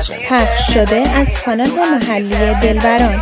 پخش شده از کانال محلی دلبران.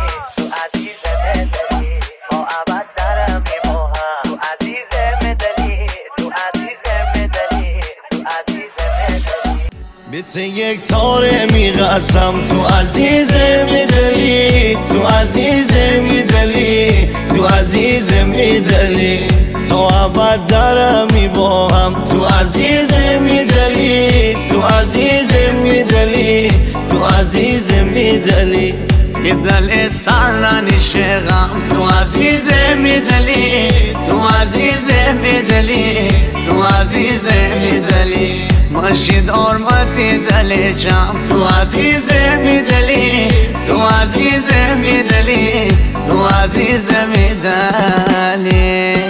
بیت یک تاره میقسم تو عزیز میدلی، تو عزیز میدلی، تو عزیز میدلی، تو ابد درم میباهم تو عزیز میدلی، تو عزیز میدلی، تو عزیز میدلی، دل سرنیشه غم تو عزیز میدلی، تو عزیز میدلی، تو عزیز میدلی، ماشید آرماتی دل جام تو عزیز میدلی، تو عزیز میدلی، تو عزیز میدلی.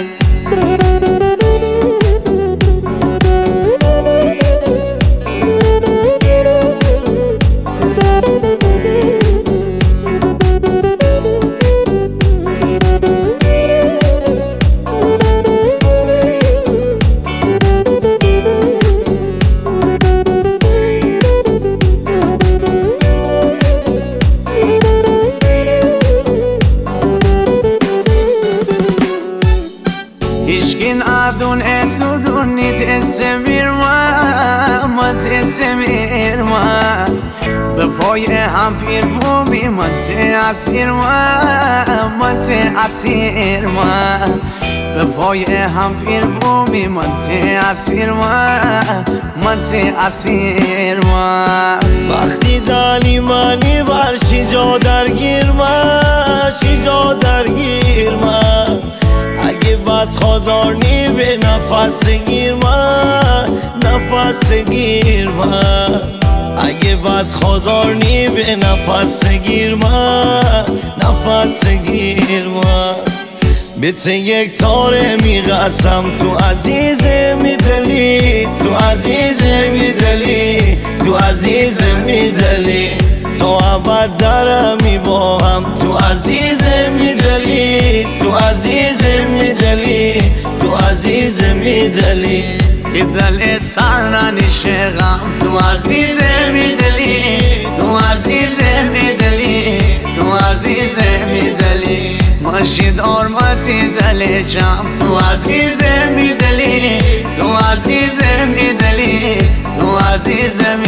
هیچکین عدون اتو دونیت اسمیر ما تسمیر ما به پای هم پیر بومی ما تأثیر ما تأثیر ما به پای هم پیر بومی ما تأثیر ما تأثیر ما وقتی دانی منی ورشی جا درگیر ما شیجا درگیر ما اگه بد خودارنی به نفس گیر من نفس گیر من اگه بد خودارنی به نفس گیر من نفس گیر من بیت یک تاره میقسم تو عزیز میدلی، تو عزیز میدلی، تو عزیز میدلی، تو ابد درم میباهم تو عزیز میدلی، تو عزیز میدلی، تو عزیز میدلی، دل سرنیشه غم تو عزیز میدلی، تو عزیز میدلی، تو عزیز میدلی، ماشید آرماتی دل جام تو عزیز میدلی، تو عزیز میدلی، تو عزیز